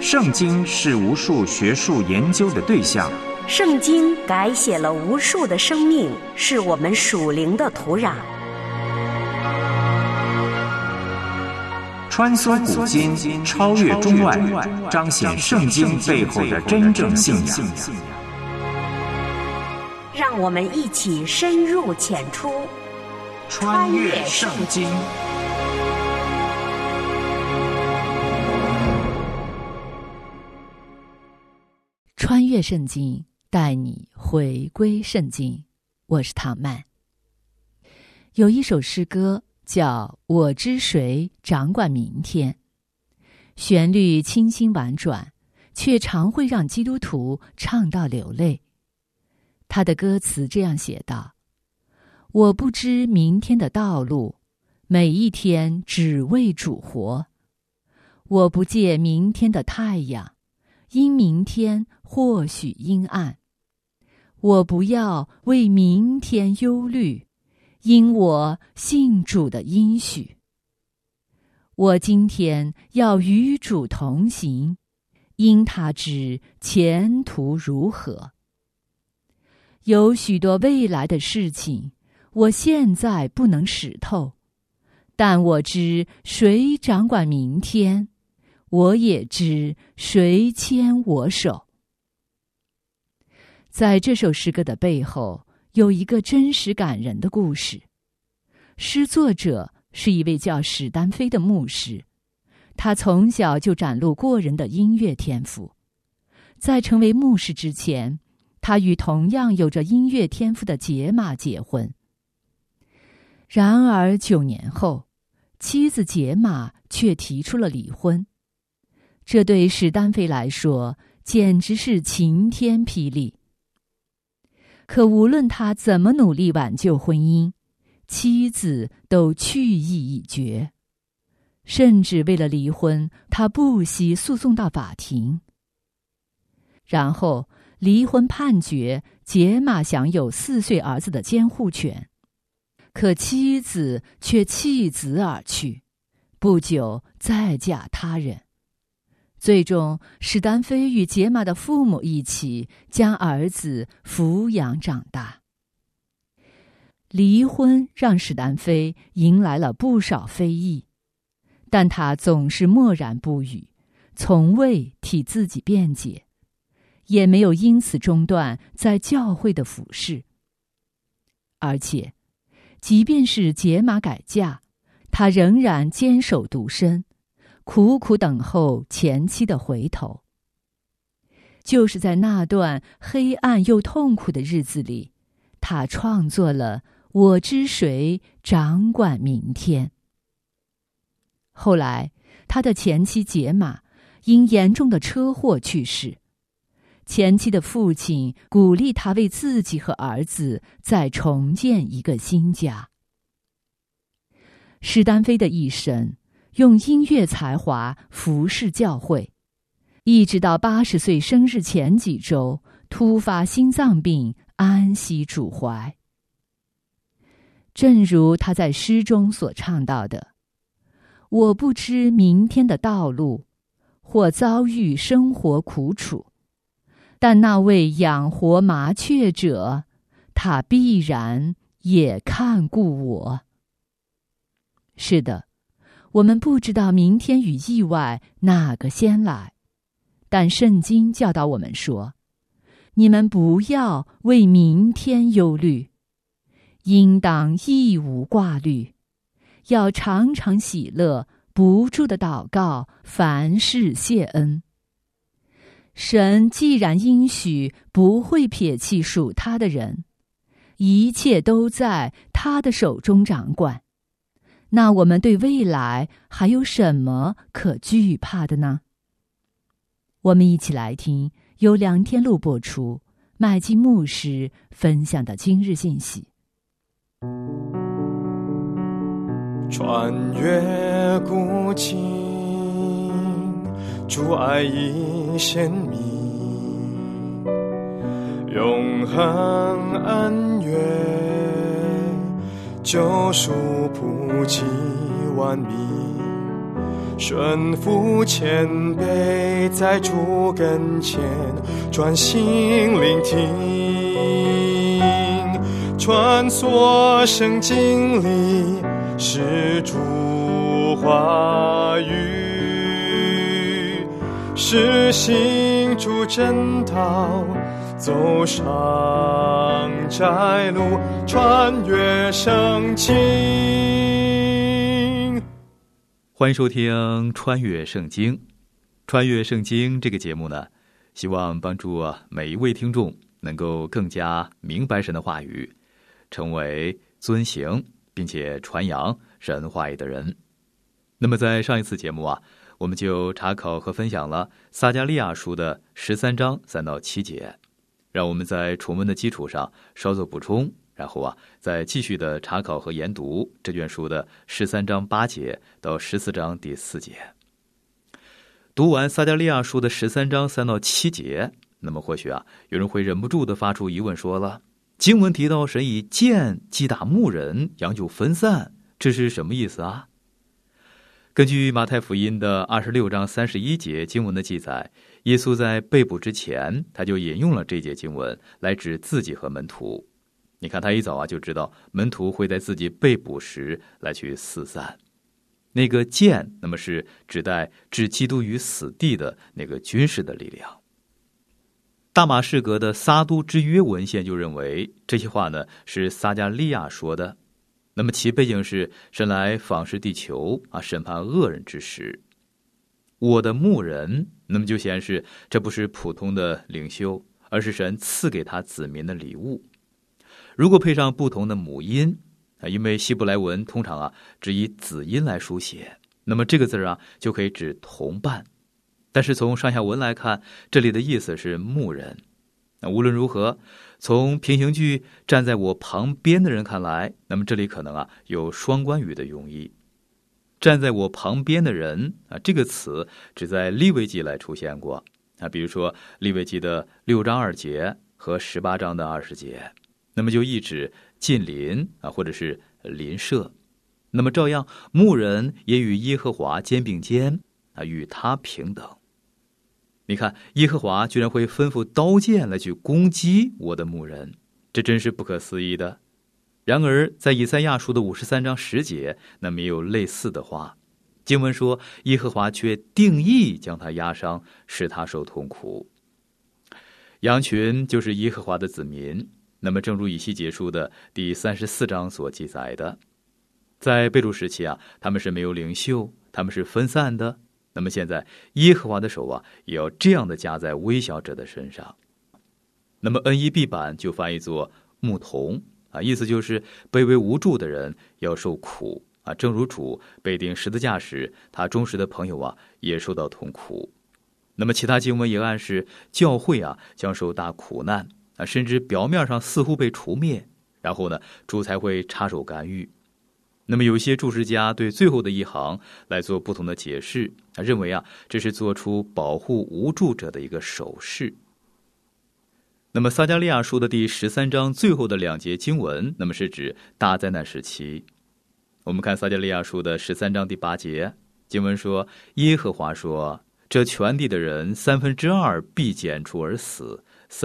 圣经是无数学术研究的对象， 圣经改写了无数的生命，是我们属灵的土壤。 穿梭古今，超越中外，彰显圣经背后的真正信仰。 让我们一起深入浅出， 穿越圣经。 穿越圣经，带你回归圣经。我是唐曼。有一首诗歌叫《我知谁掌管明天》，旋律清新婉转，却常会让基督徒唱到流泪。他的歌词这样写道：我不知明天的道路，每一天只为主活。我不借明天的太阳，因明天或许阴暗。我不要为明天忧虑，因我信主的应许。我今天要与主同行，因他知前途如何。有许多未来的事情，我现在不能识透，但我知谁掌管明天，我也知谁牵我手。在这首诗歌的背后，有一个真实感人的故事。诗作者是一位叫史丹菲的牧师，他从小就展露过人的音乐天赋。在成为牧师之前，他与同样有着音乐天赋的杰玛结婚。然而9年后，妻子杰玛却提出了离婚。这对史丹菲来说简直是晴天霹雳。可无论他怎么努力挽救婚姻，妻子都去意已决，甚至为了离婚，他不惜诉讼到法庭。然后离婚判决，杰玛享有4岁儿子的监护权，可妻子却弃子而去，不久再嫁他人。最终，史丹菲与杰玛的父母一起将儿子抚养长大。离婚让史丹菲迎来了不少非议，但他总是默然不语，从未替自己辩解，也没有因此中断在教会的服事。而且，即便是杰玛改嫁，他仍然坚守独身，苦苦等候前妻的回头。就是在那段黑暗又痛苦的日子里，他创作了《我知谁掌管明天》。后来，他的前妻杰玛因严重的车祸去世，前妻的父亲鼓励他为自己和儿子再重建一个新家。史丹菲的一生用音乐才华服侍教会，一直到80岁生日前几周突发心脏病，安息主怀。正如他在诗中所唱到的：我不知明天的道路，或遭遇生活苦楚，但那位养活麻雀者，他必然也看顾我。是的，我们不知道明天与意外哪个先来，但圣经教导我们说，你们不要为明天忧虑，应当一无挂虑，要常常喜乐，不住的祷告，凡事谢恩。神既然应许不会撇弃属他的人，一切都在他的手中掌管，那我们对未来还有什么可惧怕的呢？我们一起来听由梁天禄播出，麦基牧师分享的今日信息。 穿越古今，主爱已显明，永恒恩怨，救赎普及万民， 顺服谦卑，在主跟前专心聆听，穿梭圣经里是主话语，是行主真道，走上窄路，穿越圣经。 欢迎收听《穿越圣经》。穿越圣经这个节目呢，希望帮助每一位听众能够更加明白神的话语，成为遵行并且传扬神话语的人。那么在上一次节目我们就查考和分享了撒迦利亚书的13章3到7节，让我们在重温的基础上稍作补充，然后再继续的查考和研读这卷书的13章8节到14章第4节。读完撒迦利亚书的13章3到7节，那么或许有人会忍不住的发出疑问，说了，经文提到神以剑击打牧人，羊就分散，这是什么意思啊？根据马太福音的26章31节经文的记载，耶稣在被捕之前，他就引用了这节经文来指自己和门徒。你看他一早就知道门徒会在自己被捕时来去四散。那个剑，那么是指代置基督于死地的那个军事的力量。大马士革的撒都之约文献就认为这些话呢是撒迦利亚说的，那么其背景是神来访视地球审判恶人之时。我的牧人，那么就显示这不是普通的领袖，而是神赐给他子民的礼物。如果配上不同的母音，因为希伯来文通常只以子音来书写，那么这个字就可以指同伴。但是从上下文来看，这里的意思是牧人。无论如何，从平行句站在我旁边的人看来，那么这里可能有双关语的用意。站在我旁边的人这个词只在利未记来出现过比如说利未记的6章2节和18章的20节，那么就意指近邻或者是邻舍。那么照样，牧人也与耶和华肩并肩与他平等。你看，耶和华居然会吩咐刀剑来去攻击我的牧人，这真是不可思议的。然而在以赛亚书的53章10节，那么也有类似的话。经文说，耶和华却定义将他压伤，使他受痛苦。羊群就是耶和华的子民，那么正如以西结书的第34章所记载的，在被掳时期他们是没有领袖，他们是分散的。那么现在耶和华的手也要这样的加在微小者的身上。那么 NEB 版就翻译作牧童意思就是卑微无助的人要受苦正如主被钉十字架时，他忠实的朋友也受到痛苦。那么其他经文也暗示教会将受大苦难甚至表面上似乎被除灭，然后呢主才会插手干预。那么有些注释家对最后的一行来做不同的解释，认为这是做出保护无助者的一个手势。那么撒迦利亚书的第13章最后的2节经文，那么是指大灾难时期。我们看撒迦利亚书的13章第8节，经文说，耶和华说，这全地的人2/3必剪除而死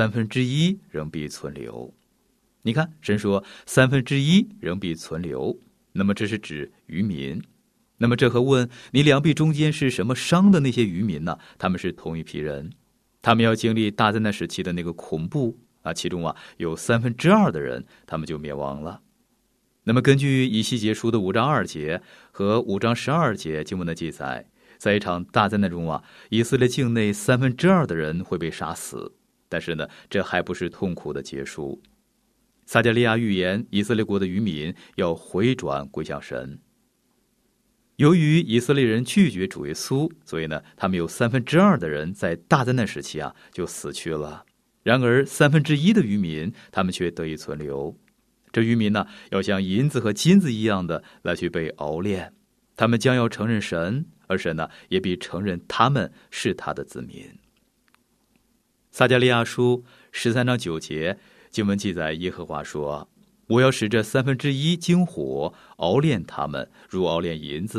，1/3仍必存留。你看，神说1/3仍必存留，那么这是指渔民。那么这和问你两臂中间是什么伤的那些渔民呢？他们是同一批人，他们要经历大灾难时期的那个恐怖其中有2/3的人他们就灭亡了。那么根据以西结书的5章2节和5章12节经文的记载，在一场大灾难中以色列境内2/3的人会被杀死。但是呢，这还不是痛苦的结束。撒迦利亚预言以色列国的渔民要回转归向神。由于以色列人拒绝主耶稣，所以呢，他们有2/3的人在大灾难时期就死去了。然而1/3的渔民，他们却得以存留。这渔民呢，要像银子和金子一样的来去被熬炼，他们将要承认神，而神呢，也必承认他们是他的子民。撒迦利亚书13章9节经文记载，耶和华说，我要使这1/3经火熬炼他们，如熬炼银子，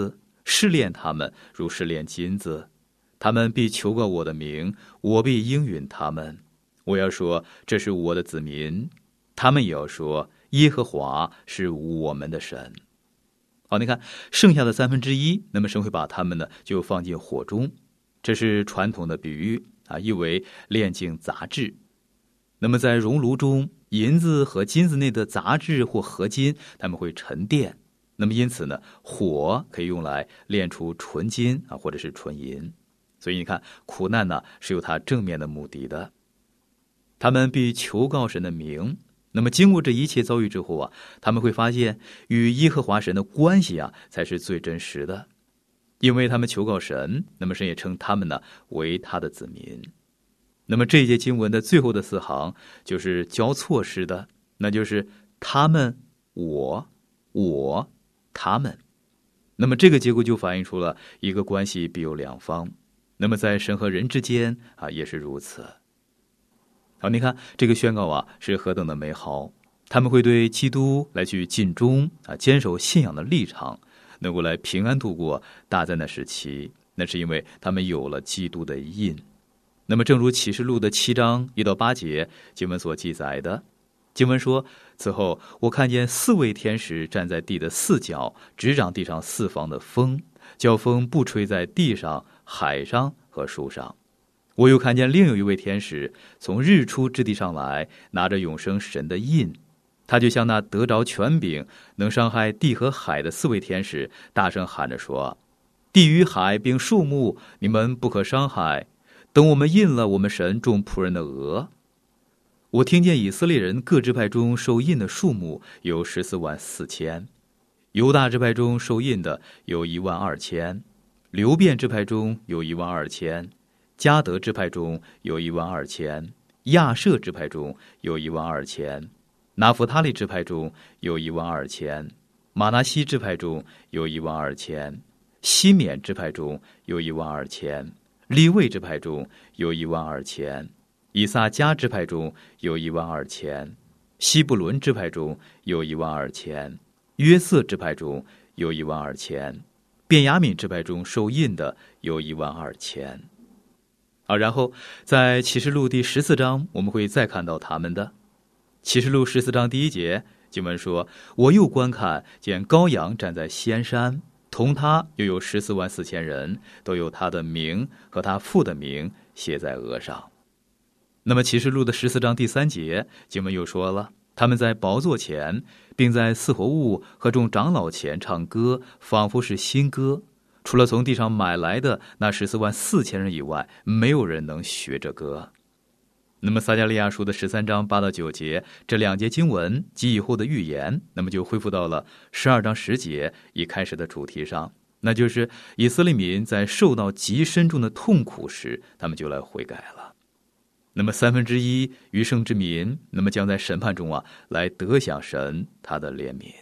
试炼他们，如试炼金子。他们必求告我的名，我必应允他们。我要说，这是我的子民；他们也要说，耶和华是我们的神。好，你看剩下的1/3，那么神会把他们呢就放进火中，这是传统的比喻啊，意为炼净杂质。那么在熔炉中，银子和金子内的杂质或合金，它们会沉淀。那么因此呢，火可以用来炼出纯金啊，或者是纯银。所以你看，苦难呢是有它正面的目的的。他们必求告神的名。那么经过这一切遭遇之后啊，他们会发现与耶和华神的关系啊才是最真实的，因为他们求告神，那么神也称他们呢为他的子民。那么这一节经文的最后的4行就是交错式的，那就是他们、我、他们。那么这个结构就反映出了一个关系必有两方。那么在神和人之间啊也是如此。好，你看这个宣告啊是何等的美好，他们会对基督来去尽忠啊，坚守信仰的立场，能够来平安度过大灾难时期，那是因为他们有了基督的印。那么正如启示录的7章1到8节经文所记载的，经文说，此后我看见4位天使站在地的4角，执掌地上4方的风，叫风不吹在地上、海上和树上。我又看见另有一位天使从日出之地上来，拿着永生神的印，他就像那得着权柄能伤害地和海的4位天使大声喊着说，地与海并树木你们不可伤害，等我们印了我们神众仆人的额。我听见以色列人各支派中受印的数目有144000，犹大支派中受印的有12000，流便支派中有12000，迦得支派中有12000，亚设支派中有12000，拿弗他利支派中有12000，马拿西支派中有12000，西缅支派中有12000，利未支派中有12000，以撒迦支派中有12000，西布伦支派中有12000，约瑟支派中有12000，便雅悯支派中受印的有12000。好，然后在启示录第14章我们会再看到他们的。启示录14章第1节经文说，我又观看见羔羊站在西安山，同他又有144000人，都有他的名和他父的名写在额上。那么启示录的14章第3节经文又说了，他们在宝座前并在四活物和众长老前唱歌，仿佛是新歌，除了从地上买来的那144000人以外，没有人能学这歌。那么撒迦利亚书的13章8到9节这2节经文及以后的预言，那么就恢复到了12章10节一开始的主题上，那就是以色列民在受到极深重的痛苦时，他们就来悔改了。那么1/3余剩之民，那么将在审判中来得享神他的怜悯。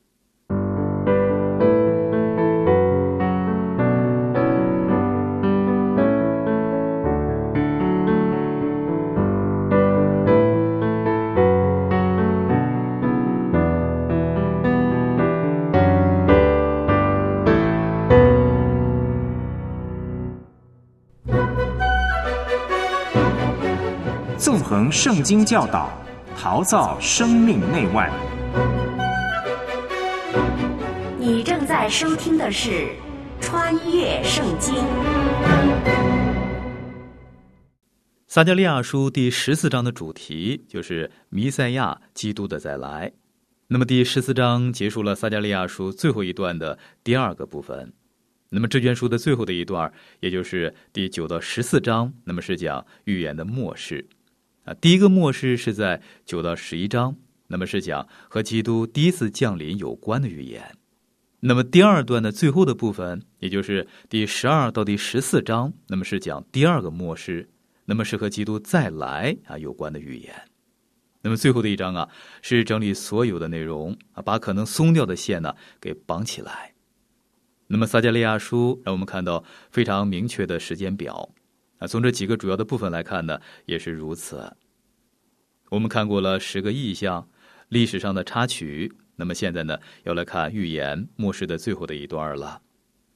纵横圣经教导，陶造生命内外。 你正在收听的是《穿越圣经》。 撒迦利亚书第14章的主题就是弥赛亚基督的再来。那么第14章结束了撒迦利亚书最后一段的第2个部分。那么这卷书的最后的一段，也就是第9到14章，那么是讲预言的末世。第一个末世是在9到11章，那么是讲和基督第一次降临有关的预言。那么第2段的最后的部分，也就是第12到第14章，那么是讲第2个末世，那么是和基督再来有关的预言。那么最后的一章是整理所有的内容把可能松掉的线给绑起来。那么撒迦利亚书让我们看到非常明确的时间表从这几个主要的部分来看呢，也是如此。我们看过了10个异象，历史上的插曲，那么现在呢，要来看预言末世的最后的一段了。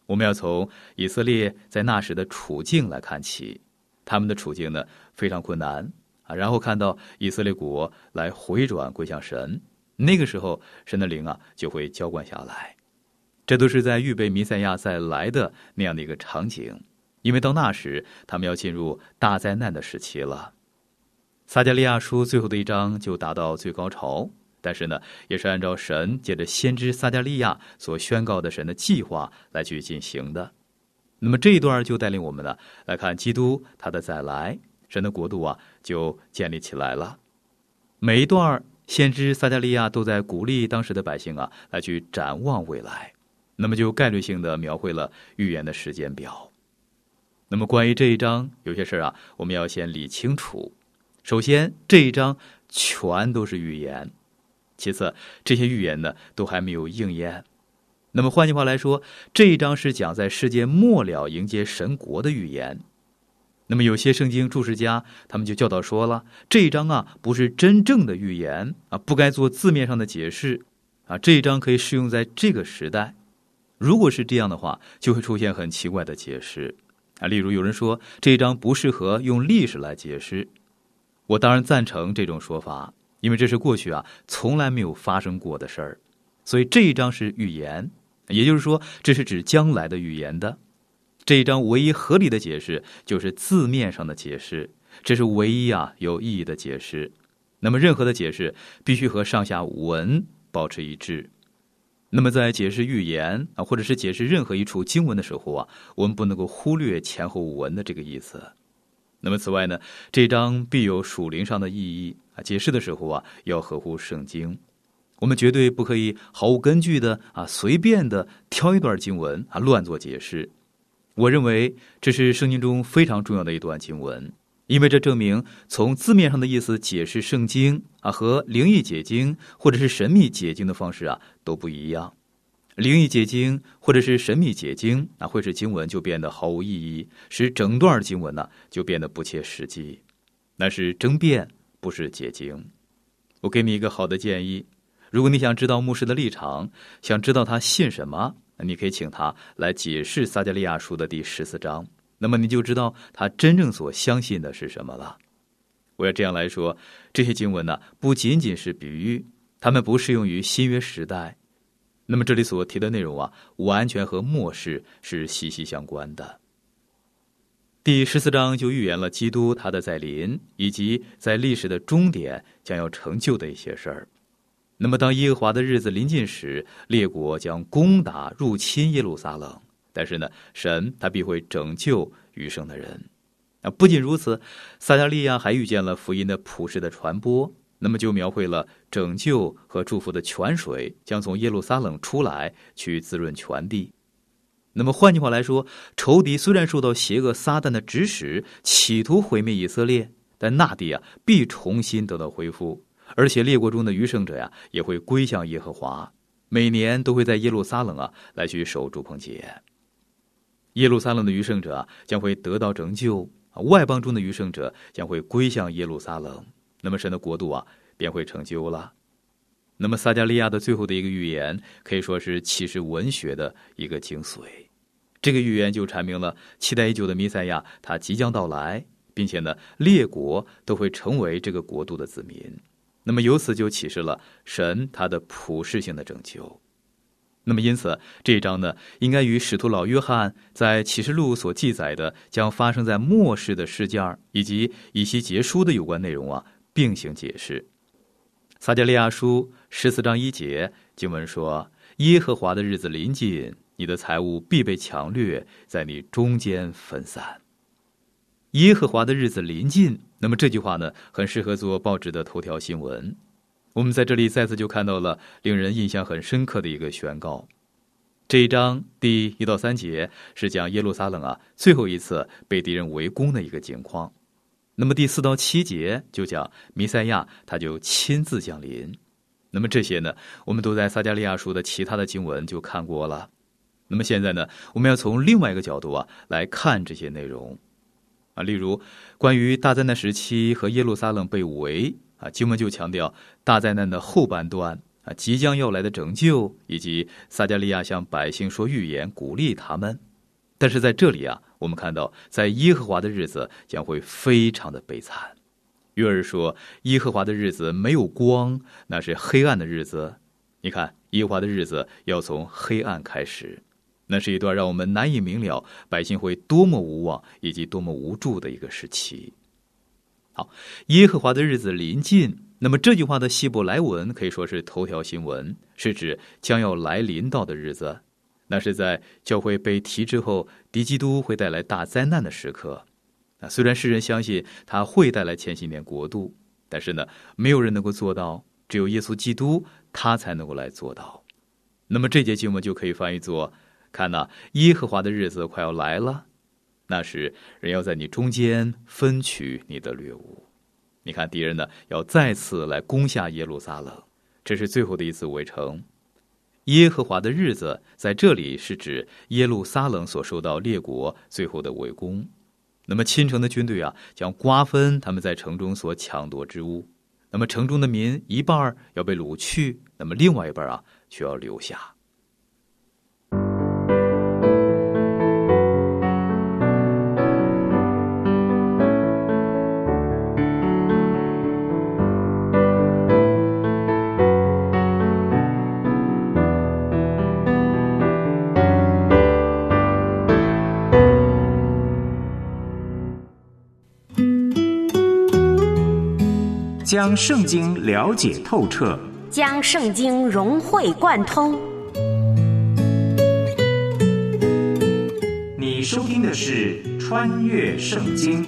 我们要从以色列在那时的处境来看起，他们的处境呢非常困难然后看到以色列国来回转归向神，那个时候神的灵就会浇灌下来。这都是在预备弥赛亚再来的那样的一个场景，因为到那时他们要进入大灾难的时期了。撒迦利亚书最后的一章就达到最高潮，但是呢也是按照神借着先知撒迦利亚所宣告的神的计划来去进行的。那么这一段就带领我们呢来看基督他的再来，神的国度就建立起来了。每一段先知撒迦利亚都在鼓励当时的百姓来去展望未来，那么就概率性的描绘了预言的时间表。那么关于这一章有些事我们要先理清楚。首先这一章全都是预言，其次这些预言呢都还没有应验。那么换句话来说，这一章是讲在世界末了迎接神国的预言。那么有些圣经注释家他们就教导说了，这一章不是真正的预言不该做字面上的解释这一章可以适用在这个时代。如果是这样的话，就会出现很奇怪的解释例如有人说这一章不适合用历史来解释，我当然赞成这种说法，因为这是过去从来没有发生过的事儿，所以这一章是预言，也就是说这是指将来的预言的。这一章唯一合理的解释就是字面上的解释，这是唯一有意义的解释。那么任何的解释必须和上下文保持一致。那么在解释预言或者是解释任何一处经文的时候我们不能够忽略前后文的这个意思。那么此外呢，这章必有属灵上的意义解释的时候要合乎圣经。我们绝对不可以毫无根据的随便的挑一段经文乱做解释。我认为这是圣经中非常重要的一段经文，因为这证明从字面上的意思解释圣经和灵意解经或者是神秘解经的方式都不一样。灵意解经或者是神秘解经会使经文就变得毫无意义，使整段经文就变得不切实际。那是争辩，不是解经。我给你一个好的建议，如果你想知道牧师的立场，想知道他信什么，你可以请他来解释撒迦利亚书的第14章，那么你就知道他真正所相信的是什么了。我要这样来说，这些经文不仅仅是比喻，它们不适用于新约时代。那么这里所提的内容完全和末世是息息相关的。第14章就预言了基督他的再临，以及在历史的终点将要成就的一些事儿。那么当耶和华的日子临近时，列国将攻打入侵耶路撒冷，但是呢，神他必会拯救余生的人。不仅如此，撒迦利亚还预见了福音的普世的传播，那么就描绘了拯救和祝福的泉水将从耶路撒冷出来，去滋润全地。那么换句话来说，仇敌虽然受到邪恶撒旦的指使，企图毁灭以色列，但那地必重新得到恢复，而且列国中的余剩者也会归向耶和华，每年都会在耶路撒冷来去守住棚节。耶路撒冷的余剩者将会得到拯救，外邦中的余剩者将会归向耶路撒冷，那么神的国度便会成就了。那么撒迦利亚的最后的一个预言可以说是启示文学的一个精髓，这个预言就阐明了期待已久的弥赛亚他即将到来，并且呢列国都会成为这个国度的子民，那么由此就启示了神他的普世性的拯救。那么因此这一章呢，应该与使徒老约翰在启示录所记载的将发生在末世的事件以及以西结书的有关内容并行解释。撒迦利亚书14章1节经文说，耶和华的日子临近，你的财物必被抢掠，在你中间分散。耶和华的日子临近，那么这句话呢，很适合做报纸的头条新闻。我们在这里再次就看到了令人印象很深刻的一个宣告。这一章第1到3节是讲耶路撒冷最后一次被敌人围攻的一个情况。那么第4到7节就讲弥赛亚他就亲自降临。那么这些呢，我们都在撒迦利亚书的其他的经文就看过了。那么现在呢，我们要从另外一个角度来看这些内容例如关于大灾难时期和耶路撒冷被围经文就强调大灾难的后半段即将要来的拯救，以及撒迦利亚向百姓说预言，鼓励他们。但是在这里我们看到在耶和华的日子将会非常的悲惨。约珥说耶和华的日子没有光，那是黑暗的日子。你看耶和华的日子要从黑暗开始，那是一段让我们难以明了百姓会多么无望以及多么无助的一个时期。好，耶和华的日子临近，那么这句话的希伯来文可以说是头条新闻，是指将要来临到的日子。那是在教会被提之后，敌基督会带来大灾难的时刻。虽然世人相信他会带来千禧年国度，但是呢，没有人能够做到，只有耶稣基督他才能够来做到。那么这节经文就可以翻译作：看哪，耶和华的日子快要来了，那时人要在你中间分取你的掠物。你看敌人呢要再次来攻下耶路撒冷，这是最后的一次围城。耶和华的日子在这里是指耶路撒冷所受到列国最后的围攻。那么亲城的军队将瓜分他们在城中所抢夺之物，那么城中的民一半要被掳去，那么另外一半却要留下。 将圣经了解透彻， 将圣经融会贯通。 你收听的是《穿越圣经》。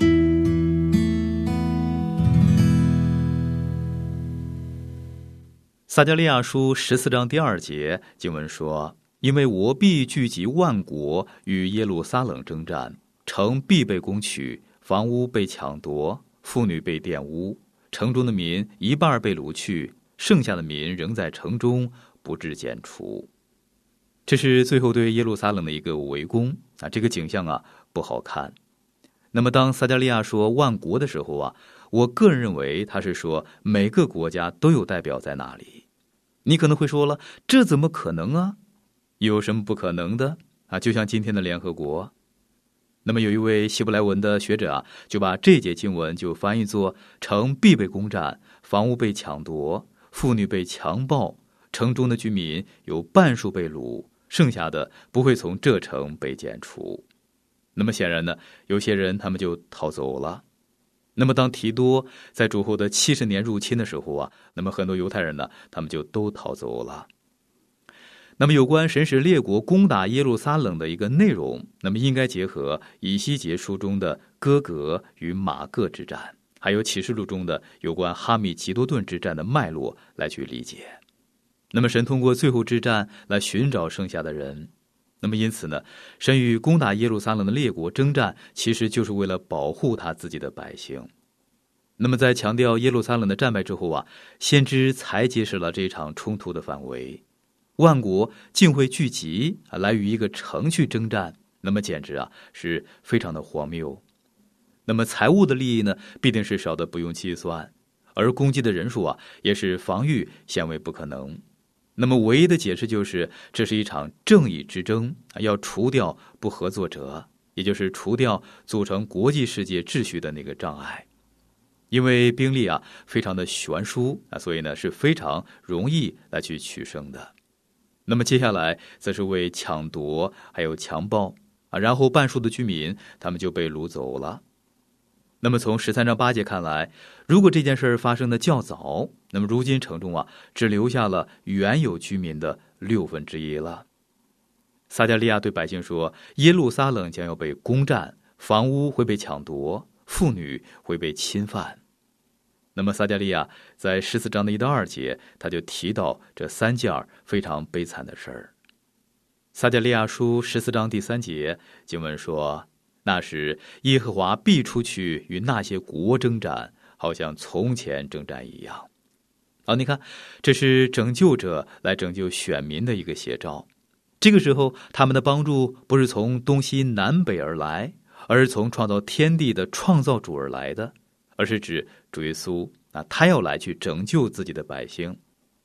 撒迦利亚书14章第2节经文说：因为我必聚集万国与耶路撒冷征战，城必被攻取，房屋被抢夺，妇女被玷污，城中的民一半被掳去，剩下的民仍在城中，不致剪除。这是最后对耶路撒冷的一个围攻这个景象不好看。那么当撒迦利亚说万国的时候我个人认为他是说每个国家都有代表在那里。你可能会说了，这怎么可能有什么不可能的就像今天的联合国。那么有一位希伯来文的学者就把这节经文就翻译作：城必被攻占，房屋被抢夺，妇女被强暴，城中的居民有半数被掳，剩下的不会从这城被剪除。那么显然呢，有些人他们就逃走了。那么当提多在主后的70年入侵的时候那么很多犹太人呢，他们就都逃走了。那么有关神使列国攻打耶路撒冷的一个内容，那么应该结合以西结书中的哥格与马各之战，还有启示录中的有关哈米吉多顿之战的脉络来去理解。那么神通过最后之战来寻找剩下的人，那么因此呢，神与攻打耶路撒冷的列国征战，其实就是为了保护他自己的百姓。那么在强调耶路撒冷的战败之后先知才揭示了这场冲突的范围。万国竟会聚集来与一个城去征战，那么简直是非常的荒谬。那么财物的利益呢，必定是少得不用计算，而攻击的人数也是防御显为不可能。那么唯一的解释就是，这是一场正义之争，要除掉不合作者，也就是除掉组成国际世界秩序的那个障碍。因为兵力非常的悬殊所以呢是非常容易来去取胜的。那么接下来则是为抢夺还有强暴然后半数的居民他们就被掳走了。那么从13章8节看来，如果这件事发生的较早，那么如今城中只留下了原有居民的1/6了。撒迦利亚对百姓说，耶路撒冷将要被攻占，房屋会被抢夺，妇女会被侵犯。那么撒迦利亚在14章的1到2节，他就提到这3件非常悲惨的事儿。撒迦利亚书14章第3节经文说，那时耶和华必出去与那些国征战，好像从前征战一样。你看，这是拯救者来拯救选民的一个写照。这个时候他们的帮助不是从东西南北而来，而是从创造天地的创造主而来的，而是指主耶稣他要来去拯救自己的百姓。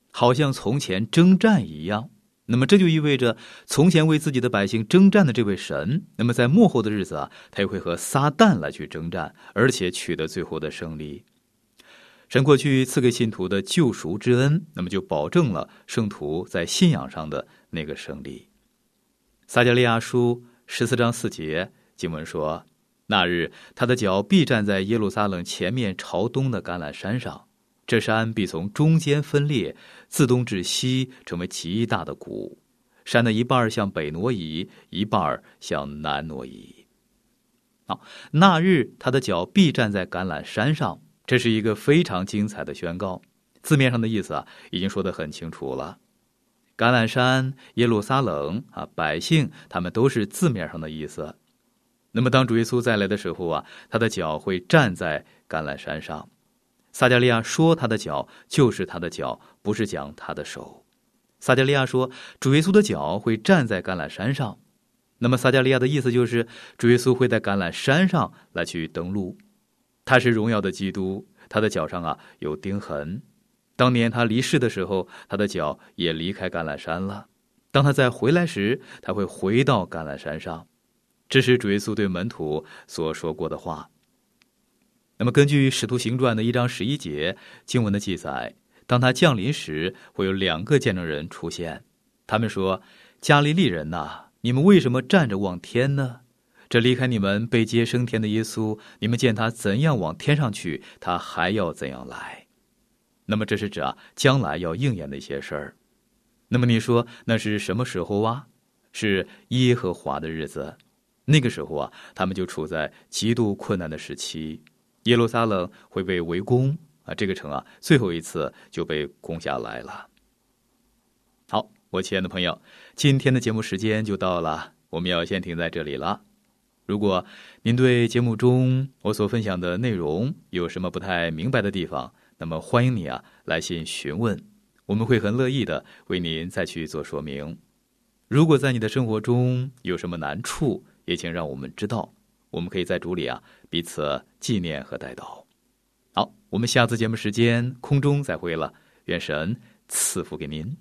好像从前征战一样。那么这就意味着从前为自己的百姓征战的这位神，那么在末后的日子啊，他也会和撒旦来去征战，而且取得最后的胜利。神过去赐给信徒的救赎之恩，那么就保证了圣徒在信仰上的那个胜利。撒迦利亚书14章4节经文说，那日他的脚必站在耶路撒冷前面朝东的橄榄山上，这山必从中间分裂，自东至西成为极大的谷，山的一半向北挪移，一半向南挪移。那日他的脚必站在橄榄山上，这是一个非常精彩的宣告。字面上的意思啊，已经说得很清楚了。橄榄山、耶路撒冷啊，百姓他们都是字面上的意思。那么当主耶稣再来的时候啊，他的脚会站在橄榄山上。撒迦利亚说他的脚就是他的脚，不是讲他的手。撒迦利亚说主耶稣的脚会站在橄榄山上，那么撒迦利亚的意思就是主耶稣会在橄榄山上来去登陆。他是荣耀的基督，他的脚上啊有钉痕。当年他离世的时候，他的脚也离开橄榄山了。当他再回来时，他会回到橄榄山上。这是主耶稣对门徒所说过的话。那么根据使徒行传的1章11节经文的记载，当他降临时，会有2个见证人出现。他们说，加利利人呐，你们为什么站着望天呢？这离开你们被接升天的耶稣，你们见他怎样往天上去，他还要怎样来。那么这是指将来要应验的一些事儿。那么你说那是什么时候啊？是耶和华的日子。那个时候啊，他们就处在极度困难的时期。耶路撒冷会被围攻啊，这个城啊，最后一次就被攻下来了。好，我亲爱的朋友，今天的节目时间就到了，我们要先停在这里了。如果您对节目中我所分享的内容有什么不太明白的地方，那么欢迎你来信询问，我们会很乐意的为您再去做说明。如果在你的生活中有什么难处，也请让我们知道，我们可以在主里彼此纪念和代祷。好，我们下次节目时间空中再会了，愿神赐福给您。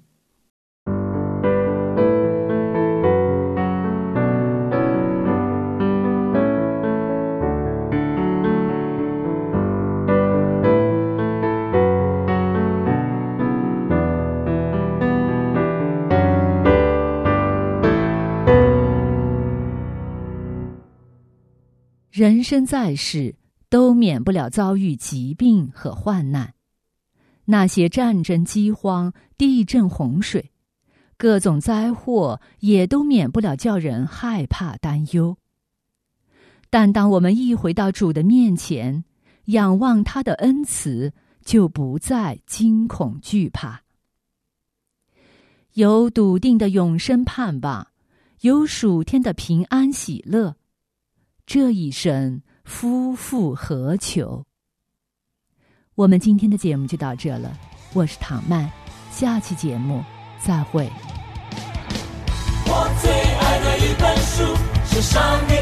人生在世，都免不了遭遇疾病和患难。那些战争、饥荒、地震、洪水，各种灾祸也都免不了叫人害怕担忧。但当我们一回到主的面前，仰望他的恩慈，就不再惊恐惧怕。有笃定的永生盼望，有属天的平安喜乐，这一生夫复何求？我们今天的节目就到这了，我是唐曼，下期节目再会。 我最爱的一本书是上帝